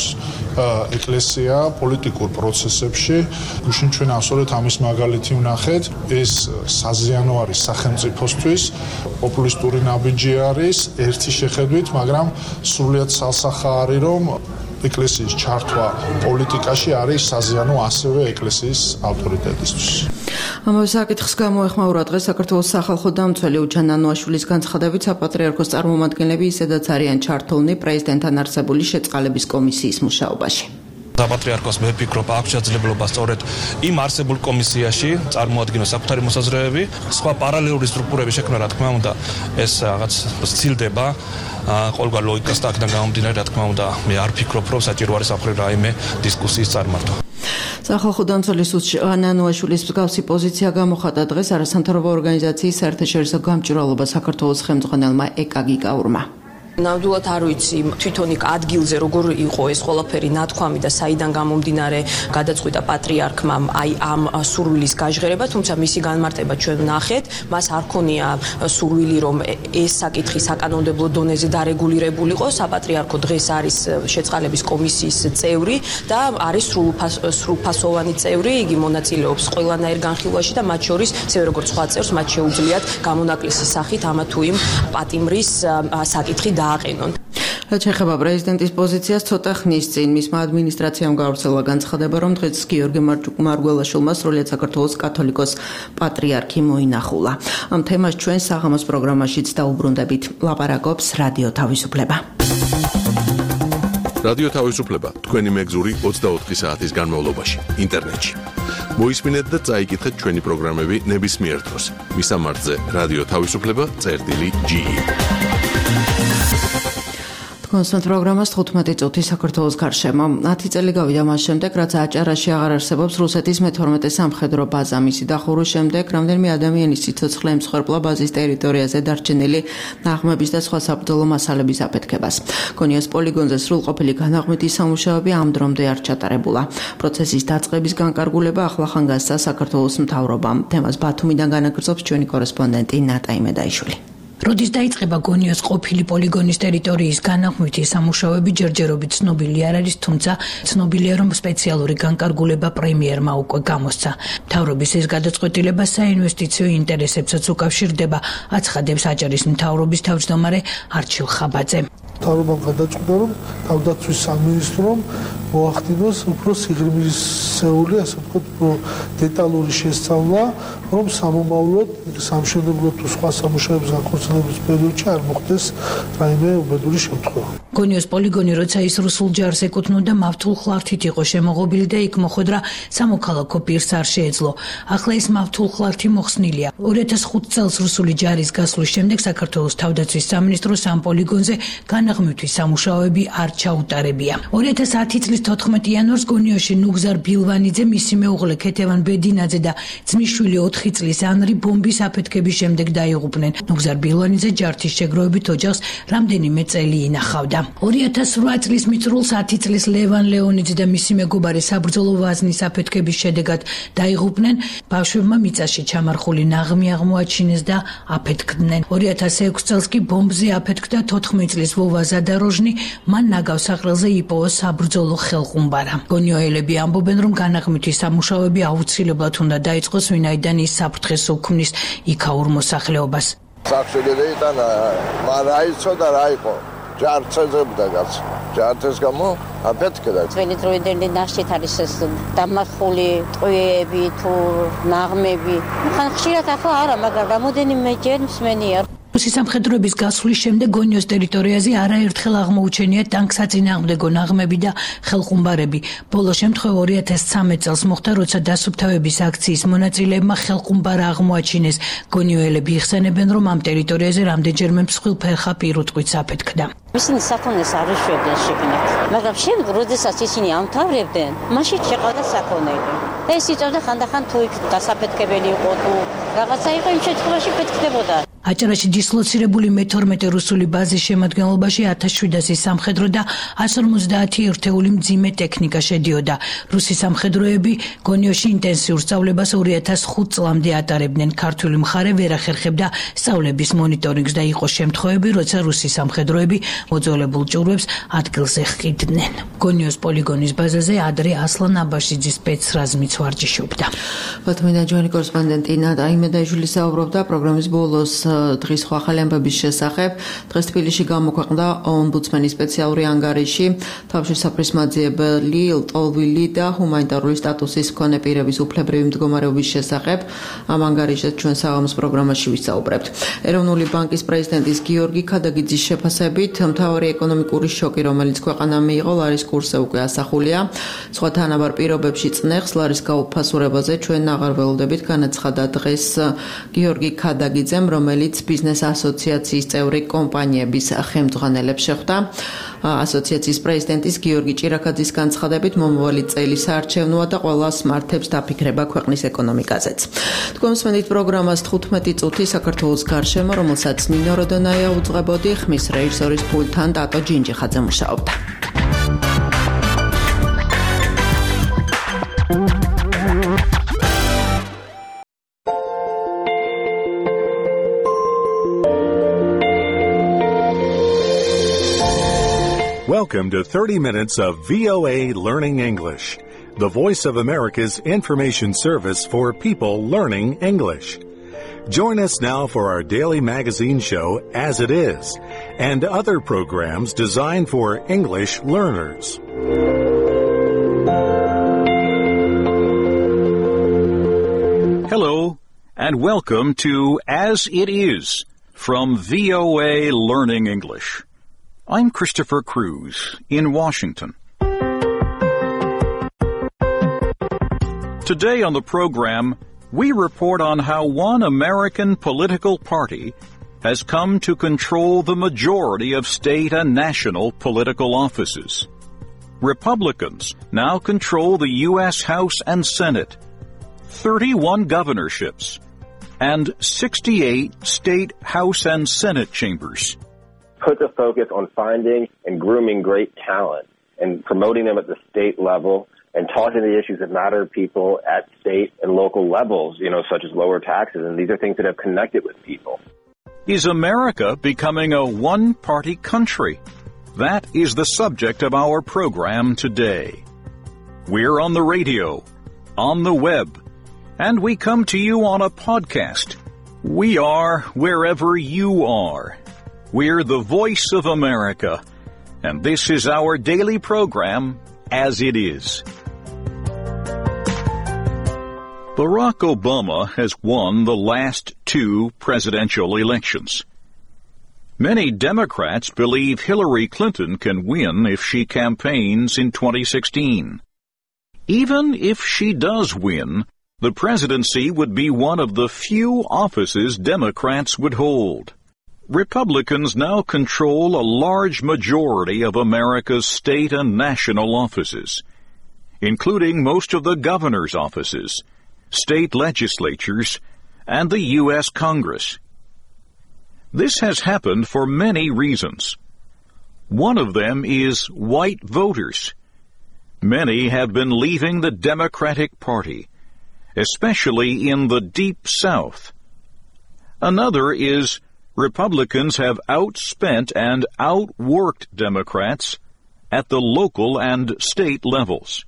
ეკლესია პოლიტიკურ პროცესებში. გუშინ ჩვენ ასწორეთ ამის მაგალითი ვნახეთ. ეს საზიანო არის სახელმწიფოსთვის, პოპულისტური ნაბიჯი არის ერთი შეხედვით, მაგრამ სრულიად სასახა არის, რომ ეკლესიის ჩართვა პოლიტიკაში არის საზიანო ასევე ეკლესიის ავტორიტეტისთვის. ამავე საკითხს გამოეხმაურა დღეს საქართველოს სახალხო დამცველი უჩან ნანოაშვილის განცხადებით, საპატრიარქოს წარმომადგენლები ისედაც არიან ჩართულნი პრეზიდენტთან არსებული შეწყალების კომისიის მუშაობაში. საპატრიარქოს მე ვფიქრობ, აქვს შესაძლებლობა სწორედ იმ არსებულ კომისიაში წარმოადგინოს საკუთარი მოსაზრებები, სხვა პარალელური სტრუქტურები შექმნა, რა თქმა უნდა, ეს რაღაც სცილდება. ყოველგვარ ლოგიკას და აქედან გამომდინარე, რა თქმა უნდა, მე არ ვფიქრობ, რომ საჭირო არის ახალი რაიმე დისკუსიის წარმართვა. სახალხო დამცველის ნანოაშვილის მსგავსი პოზიცია გამოხატა დღეს არასამთავრობო ორგანიზაციის საერთაშორისო გამჭვირვალობა საქართველოს ხელმძღვანელმა ეკა გიგაურმა. ნამდვილად არ ვიცი თვითონ იქ ადგილზე როგორ იყო ეს ყველაფერი ნათქვამი და საიდან გამომდინარე გადაწყვიტა პატრიარქმა აი ამ სურვილის გაჟღერება, თუმცა მისი განმარტება ჩვენ ვნახეთ, მას არ ქონია სურვილი რომ ეს საკითხი საკანონმდებლო დონეზე დარეგულირებულიყო. საპატრიარქო დღეს არის შეწყალების კომისიის წევრი და არის სრულფასოვანი წევრი, იგი მონაწილეობს ყველანაირ განხილვაში და მათ შორის ისევე როგორც სხვა წევრს მათ შეუძლიათ გამონაკლისის სახით ამა თუ იმ პატიმრის საკითხი დააყენონ. რაც შეეხება პრეზიდენტის პოზიციას, ცოტა ხნის წინ მისმა ადმინისტრაციამ გავრცელა განცხადება, რომ დღეს გიორგი მარგველაშვილმა სრულიად საქართველოს კათოლიკოს პატრიარქი მოინახულა. ამ თემას ჩვენ საღამოს პროგრამაშიც დაუბრუნდებით. ლაპარაკობს რადიო თავისუფლება. რადიო თავისუფლება თქვენი მეგზური 24 საათის განმავლობაში ინტერნეტში. მოისმინეთ და წაიკითხეთ ჩვენი პროგრამები ნებისმიერ დროს. მისამართზე რადიო თავისუფლება.ge. კონსტანტ პროგრამას 15 წუთი საქართველოს გარშემო. 10 წელი გავიდა მას შემდეგ, რაც აჭარაში აღარ არსებობს რუსეთის მე-12 სამხედრო ბაზა. მისი დახურვის შემდეგ რამდენიმე ადამიანის სიცოცხლე ემსხვერპლა ბაზის ტერიტორიაზე დარჩენილი ნაღმების და სხვა საბრძოლო მასალების აფეთქებას. გონიოს პოლიგონზე სრულყოფილი განაღმვითი სამუშაოები ამ დრომდე არ ჩატარებულა. პროცესის დაწყების განკარგულება ახლახან გასცა საქართველოს მთავრობამ. თემას ბათუმიდან განაგრძობს ჩვენი კორესპონდენტი ნატა იმედაიშვილი. როდის დაიწყება გონიოს ყოფილი პოლიგონის ტერიტორიის განაღმვითი სამუშაოები ჯერჯერობით ცნობილი არ არის, თუმცა ცნობილია, რომ სპეციალური განკარგულება პრემიერმა უკვე გამოსცა. მთავრობის ეს გადაწყვეტილება საინვესტიციო ინტერესებსაც უკავშირდება, აცხადებს აჭარის მთავრობის თავმჯდომარე არჩილ ხაბაძე. მთავრობამ გადაწყვიტა, რომ თავდაცვის სამინისტრომ მოახდინოს უფრო სიღრმისეული, ასე ვთქვათ, უფრო დეტალური შესწავლა, რომ სამომავლოდ, სამშენებლო თუ სხვა სამუშაოების განხორციელების პერიოდში არ მოხდეს რაიმე უბედური შემთხვევა. გონიოს პოლიგონი, როცა ის რუსულ ჯარს ეკუთვნოდა, მავთულ ხლართით იყო შემოღობილი და იქ მოხვედრა სამოქალაქო პირს არ შეეძლო. ახლა ეს მავთულ ხლართი მოხსნილია. 2005 წელს რუსული ჯარის გასვლის შემდეგ საქართველოს თავდაცვის სამინისტროს ამ პოლიგონზე განაღმვითის სამუშაოები არ ჩაუტარებია. 2010 წლის 14 იანვარს გონიოში ნუგზარ ბილვანიძე, მისი მეუღლე ქეთევან ბედინაძე და ძმისშვილი 4 წლის ანრი ბომბის აფეთქების შემდეგ დაიღუპნენ. ნუგზარ ბილვანიძე ჯართის შეგროვებით ოჯახს რამდენიმე წელი ინახავდა. 2008 წლის მიწრულს 10 წლის ლევან ლეონიძე და მისი მეგობარი საბრძოლო ვაზნის აფეთქების შედეგად დაიღუპნენ. ბავშვებმა მიწაში ჩამარხული ნაღმი აღმოაჩინეს და აფეთქდნენ. 2006 წელს კი ბომბზე აფეთქდა 14 წლის ვოვა ზადაროჟნი, მან ნაგავს სახელზე იპოვა საბრძოლო ხელყუმბარა. გონიოელები ამბობენ, რომ განაღმვითის სამუშაოები აუცილებლად უნდა დაიწყოს, ვინაიდან ის საფრთხეს უქმნის იქაურ მოსახლეობას. სახშეგედე ήταν, მაგრამ რა იცოდა რა იყო. ჯარს ეძებდა კაც. ჯარს გამო აფეთქდა. ძველი დროინდელი ნახშით არის ეს დამარხული ტყვეები თუ ნაღმები. ხან ხშირად ახლა არა, მაგრამ რამოდენიმეჯერ მსმენია. რუსის სამხედროების გასვლის შემდეგ გონიოს ტერიტორიაზე არაერთხელ აღმოუჩენიათ ტანკსაწინააღმდეგო ნაღმები და ხელყუმბარები. ბოლო შემთხვევა 2013 წელს მოხდა, როცა დასუფთავების აქციის მონაწილეებმა ხელყუმბარა აღმოაჩინეს. გონიოელები იხსენებენ, რომ ამ ტერიტორიაზე რამდენჯერმე მსხვილფერხა პირუტყვიც აფეთქდა. ისინი საქონელს არ ეშვებდნენ შიგნით, მაგრამ შემდეგ, როდესაც ისინი ამთავრებდნენ, მაშინ შეყავდა საქონელი. და ეს იწევდა ხანდახან თუ იქ დასაფეთქებელი იყო თუ რაღაცა იყო, იმ შემთხვევაში ფეთქდებოდა. აჭარაში დისლოცირებული მე-12 რუსული ბაზის შემადგენლობაში 1700 სამხედრო და 150 ერთეული მძიმე ტექნიკა შედიოდა. რუსი სამხედროები გონიოში ინტენსიურ სწავლებას 2005 წლამდე ატარებდნენ. ქართული მხარე ვერ ახერხებდა სწავლების მონიტორინგს და იყო შემთხვევები, როცა რუსი სამხედროები მოძველებულ ჭურვებს ადგილზე ჰყიდნენ. გონიოს პოლიგონის ბაზაზე ადრე ასლან აბაშიძის სპეცრაზმიც ვარჯიშობდა. ბათუმიდან ჩვენი კორესპონდენტი ნატა იმედაიშვილი საუბრობდა პროგრამის ბოლოს დღის სხვა ახალი ამბების შესახებ. დღეს თბილისში გამოქვეყნდა ომბუდსმენის სპეციალური ანგარიში თავშესაფრის მაძიებელი, ლტოლვილი და ჰუმანიტარული სტატუსის მქონე პირების უფლებრივი მდგომარეობის შესახებ. ამ ანგარიშზე ჩვენ საღამოს პროგრამაში ვისაუბრებთ. ეროვნული ბანკის პრეზიდენტის გიორგი ქადაგიძის შეფასებით, მთავარი ეკონომიკური შოკი, რომელიც ქვეყანამ მიიღო ლარის კურსზე უკვე ასახულია. სხვა თანაბარ პირობებში წნეხს ლარის გაუფასურებაზე ჩვენ აღარ ველოდებით, განაცხადა დღეს გიორგი ქადაგიძემ, რომელიც ბიზნეს ასოციაციის წევრი კომპანიების ხელმძღვანელებს შეხვდა. ასოციაციის პრეზიდენტის გიორგი ჭირაქაძის განცხადებით, მომავალი წელი საარჩევნოა და ყველას მართებს დაფიქრება ქვეყნის ეკონომიკაზეც. თქვენ მსმენით პროგრამას 15 წუთი საქართველოს გარშემო, რომელსაც ნინო როდონაია უძღვებოდი, ხმის რეჟისორის პულტთან ტატო ჯინჯიხაძე მუშაობდა. Welcome to 30 minutes of VOA Learning English, the voice of America's information service for people learning English. Join us now for our daily magazine show, As It Is, and other programs designed for English learners. Hello, and welcome to As It Is from VOA Learning English. I'm Christopher Cruz in Washington. Today on the program, we report on how one American political party has come to control the majority of state and national political offices. Republicans now control the U.S. House and Senate, 31 governorships, and 68 state House and Senate chambers. Put the focus on finding and grooming great talent and promoting them at the state level and talking to the issues that matter to people at state and local levels, such as lower taxes. And these are things that have connected with people. Is America becoming a one-party country? That is the subject of our program today. We're on the radio, on the web, and we come to you on a podcast. We are wherever you are. We're the voice of America, and this is our daily program, as it is. Barack Obama has won the last 2 presidential elections. Many Democrats believe Hillary Clinton can win if she campaigns in 2016. Even if she does win, the presidency would be one of the few offices Democrats would hold. Republicans now control a large majority of America's state and national offices, including most of the governor's offices, state legislatures, and the U.S. Congress. This has happened for many reasons. One of them is white voters. Many have been leaving the Democratic Party, especially in the Deep South. Another is Republicans have outspent and outworked Democrats at the local and state levels.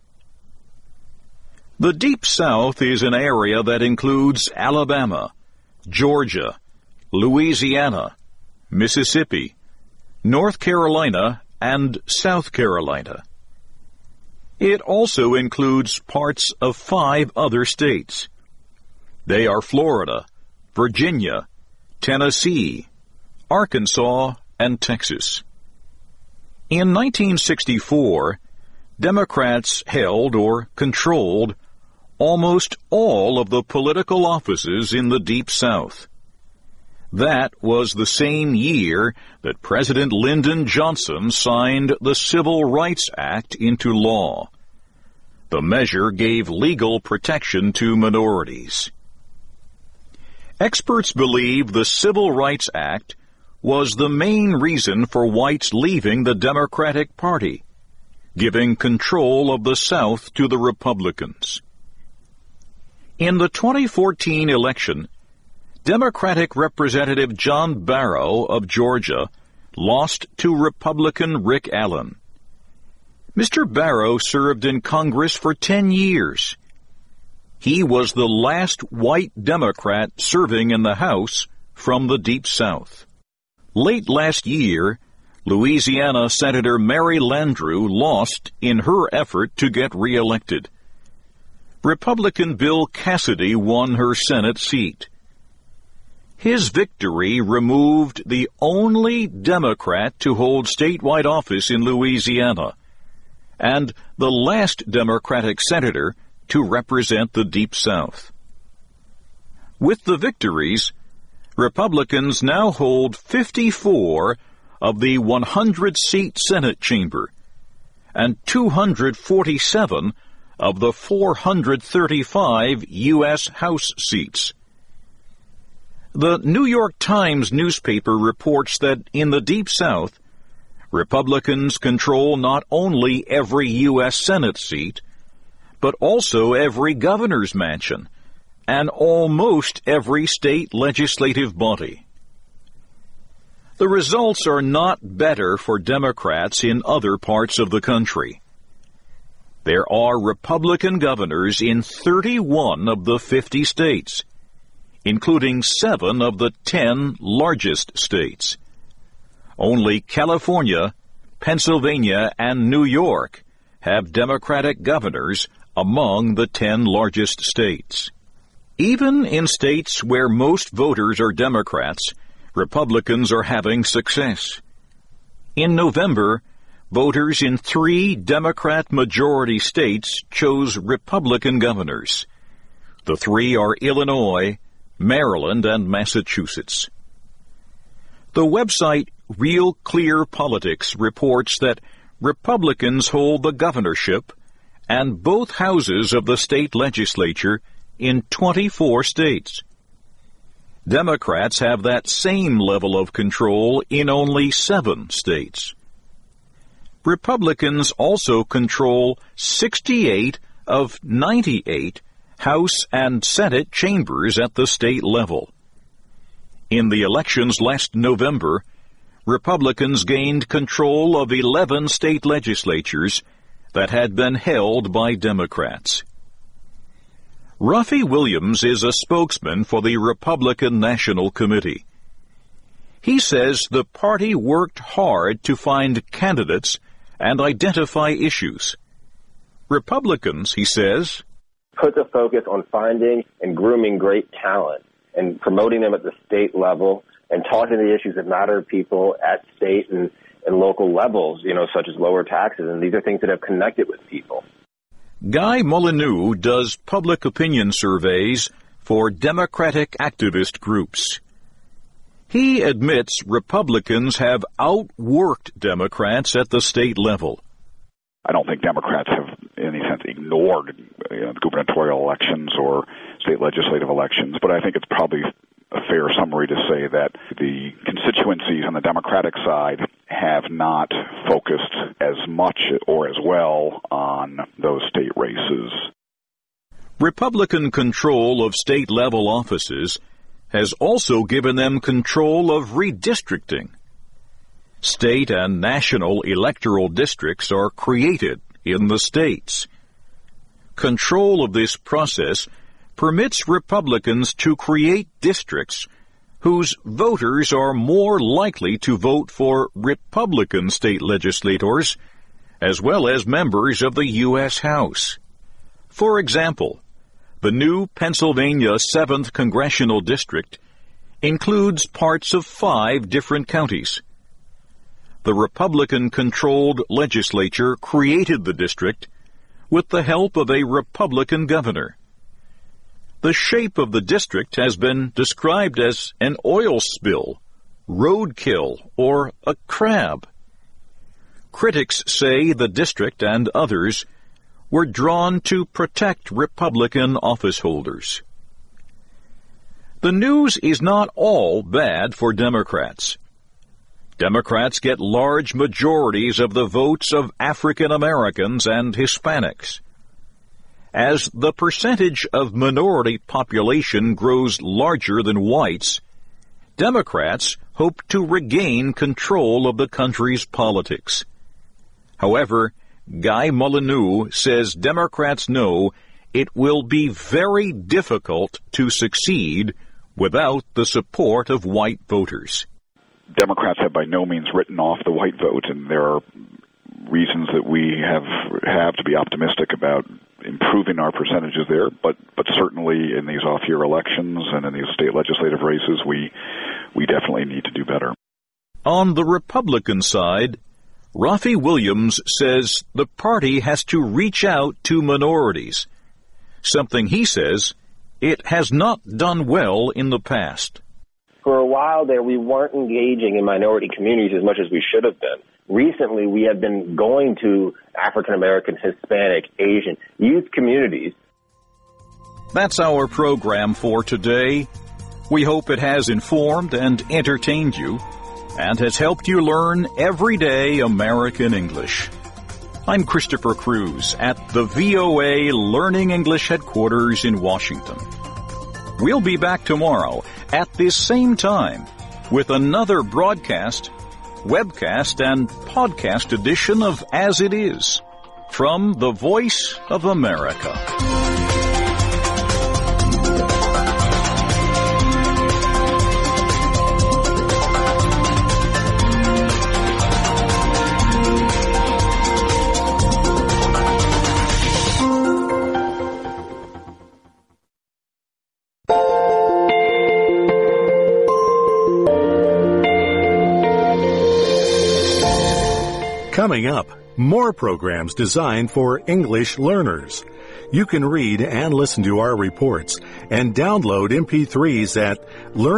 The Deep South is an area that includes Alabama, Georgia, Louisiana, Mississippi, North Carolina, and South Carolina. It also includes parts of 5 other states. They are Florida, Virginia, Tennessee, Arkansas, and Texas. In 1964, Democrats held or controlled almost all of the political offices in the Deep South. That was the same year that President Lyndon Johnson signed the Civil Rights Act into law. The measure gave legal protection to minorities. Experts believe the Civil Rights Act was the main reason for whites leaving the Democratic Party, giving control of the South to the Republicans. In the 2014 election, Democratic Representative John Barrow of Georgia lost to Republican Rick Allen. Mr. Barrow served in Congress for 10 years. He was the last white Democrat serving in the House from the Deep South. Late last year, Louisiana Senator Mary Landrieu lost in her effort to get reelected. Republican Bill Cassidy won her Senate seat. His victory removed the only Democrat to hold statewide office in Louisiana, and the last Democratic senator to represent the Deep South. With the victories, Republicans now hold 54 of the 100-seat Senate chamber and 247 of the 435 U.S. House seats. The New York Times newspaper reports that in the Deep South, Republicans control not only every U.S. Senate seat, but also every governor's mansion and almost every state legislative body. The results are not better for Democrats in other parts of the country. There are Republican governors in 31 of the 50 states, including 7 of the 10 largest states. Only California, Pennsylvania, and New York have Democratic governors among the 10 largest states. Even in states where most voters are Democrats, Republicans are having success. In November, voters in 3 Democrat-majority states chose Republican governors. The 3 are Illinois, Maryland, and Massachusetts. The website Real Clear Politics reports that Republicans hold the governorship and both houses of the state legislature in 24 states. Democrats have that same level of control in only 7 states. Republicans also control 68 of 98 House and Senate chambers at the state level. In the elections last November, Republicans gained control of 11 state legislatures that had been held by Democrats. Ruffy Williams is a spokesman for the Republican National Committee. He says the party worked hard to find candidates and identify issues. Republicans, he says, put the focus on finding and grooming great talent and promoting them at the state level and talking to the issues that matter to people at state and local levels, such as lower taxes. And these are things that have connected with people. Guy Molyneux does public opinion surveys for Democratic activist groups. He admits Republicans have outworked Democrats at the state level. I don't think Democrats have, in any sense, ignored gubernatorial elections or state legislative elections, but I think it's probably a fair summary to say that the constituencies on the Democratic side have not focused as much or as well on those state races. Republican control of state-level offices has also given them control of redistricting. State and national electoral districts are created in the states. Control of this process permits Republicans to create districts whose voters are more likely to vote for Republican state legislators as well as members of the U.S. House. For example, the new Pennsylvania 7th Congressional District includes parts of 5 different counties. The Republican-controlled legislature created the district with the help of a Republican governor. The shape of the district has been described as an oil spill, roadkill, or a crab. Critics say the district and others were drawn to protect Republican office holders. The news is not all bad for Democrats. Democrats get large majorities of the votes of African Americans and Hispanics. As the percentage of minority population grows larger than whites, Democrats hope to regain control of the country's politics. However, Guy Molyneux says Democrats know it will be very difficult to succeed without the support of white voters. Democrats have by no means written off the white vote, and there are reasons that we have to be optimistic about improving our percentages there, but certainly in these off-year elections and in these state legislative races, we definitely need to do better. On the Republican side, Rafi Williams says the party has to reach out to minorities, something he says it has not done well in the past. For a while there, we weren't engaging in minority communities as much as we should have been. Recently, we have been going to African American, Hispanic, Asian youth communities. That's our program for today. We hope it has informed and entertained you and has helped you learn everyday American English. I'm Christopher Cruz at the VOA Learning English headquarters in Washington. We'll be back tomorrow at this same time with another broadcast, webcast, and podcast edition of As It Is from the Voice of America. Coming up, more programs designed for English learners. You can read and listen to our reports and download MP3s at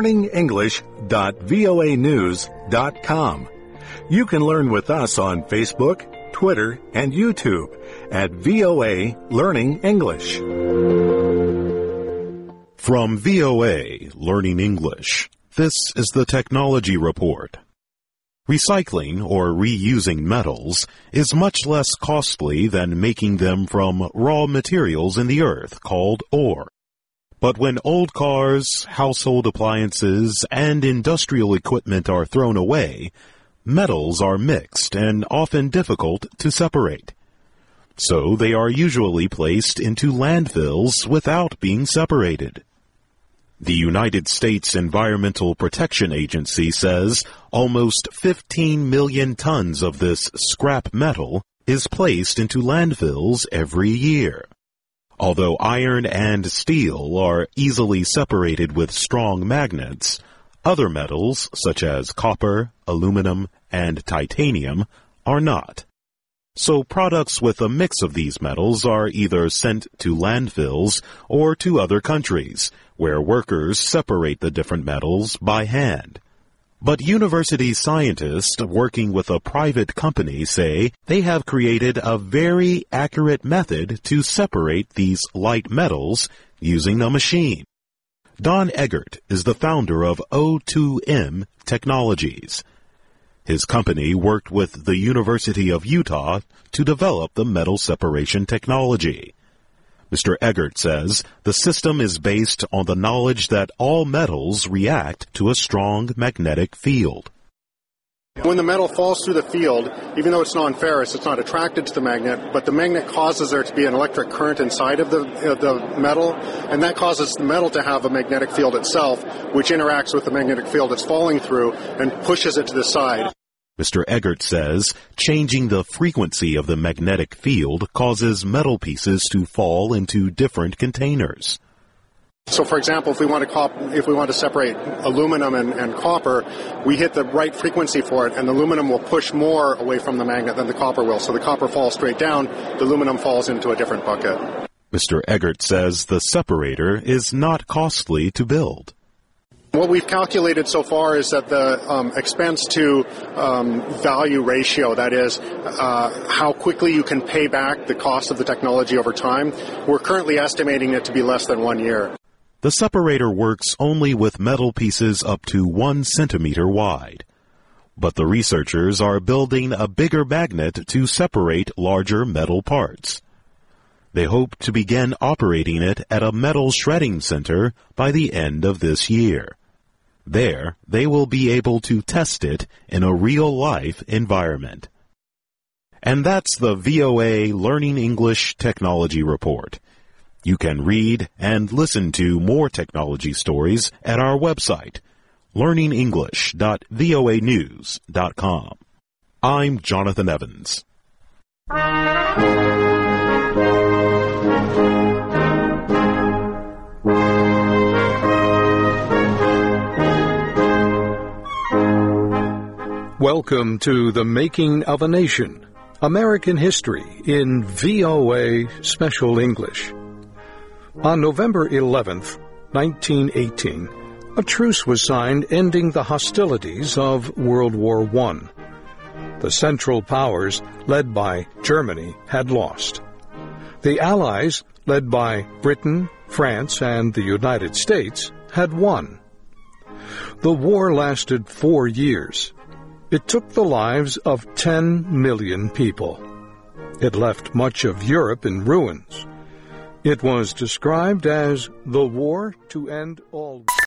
learningenglish.voanews.com. You can learn with us on Facebook, Twitter, and YouTube at VOA Learning English. From VOA Learning English, this is the Technology Report. Recycling or reusing metals is much less costly than making them from raw materials in the earth called ore. But when old cars, household appliances, and industrial equipment are thrown away, metals are mixed and often difficult to separate. So they are usually placed into landfills without being separated. The United States Environmental Protection Agency says almost 15 million tons of this scrap metal is placed into landfills every year. Although iron and steel are easily separated with strong magnets, other metals, such as copper, aluminum, and titanium, are not. So products with a mix of these metals are either sent to landfills or to other countries, where workers separate the different metals by hand. But university scientists working with a private company say they have created a very accurate method to separate these light metals using a machine. Don Eggert is the founder of O2M Technologies. His company worked with the University of Utah to develop the metal separation technology. Mr. Eggert says the system is based on the knowledge that all metals react to a strong magnetic field. When the metal falls through the field, even though it's non-ferrous, it's not attracted to the magnet, but the magnet causes there to be an electric current inside of the metal, and that causes the metal to have a magnetic field itself, which interacts with the magnetic field it's falling through and pushes it to the side. Mr. Eggert says changing the frequency of the magnetic field causes metal pieces to fall into different containers. So, for example, if we want to separate aluminum and copper, we hit the right frequency for it, and the aluminum will push more away from the magnet than the copper will. So the copper falls straight down, the aluminum falls into a different bucket. Mr. Eggert says the separator is not costly to build. What we've calculated so far is that the expense to value ratio, that is, how quickly you can pay back the cost of the technology over time, we're currently estimating it to be less than 1 year. The separator works only with metal pieces up to 1 centimeter wide. But the researchers are building a bigger magnet to separate larger metal parts. They hope to begin operating it at a metal shredding center by the end of this year. There, they will be able to test it in a real-life environment. And that's the VOA Learning English Technology Report. You can read and listen to more technology stories at our website, learningenglish.voanews.com. I'm Jonathan Evans. Welcome to The Making of a Nation, American History in VOA Special English. On November 11th, 1918, a truce was signed ending the hostilities of World War I. The Central Powers, led by Germany, had lost. The Allies, led by Britain, France, and the United States, had won. The war lasted 4 years. It took the lives of 10 million people. It left much of Europe in ruins. It was described as the war to end all